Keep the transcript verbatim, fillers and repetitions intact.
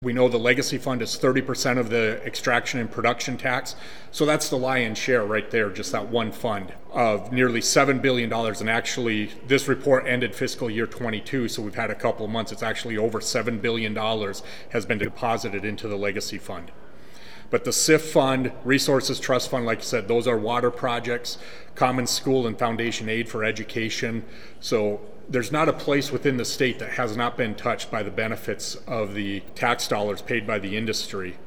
We know the legacy fund is thirty percent of the extraction and production tax. So that's the lion's share right there, just that one fund of nearly seven billion dollars. And actually, this report ended fiscal year twenty-two, so we've had a couple of months. It's actually over seven billion dollars has been deposited into the legacy fund. But the S I F fund, Resources Trust Fund, like I said, those are water projects, common school and foundation aid for education. So there's not a place within the state that has not been touched by the benefits of the tax dollars paid by the industry.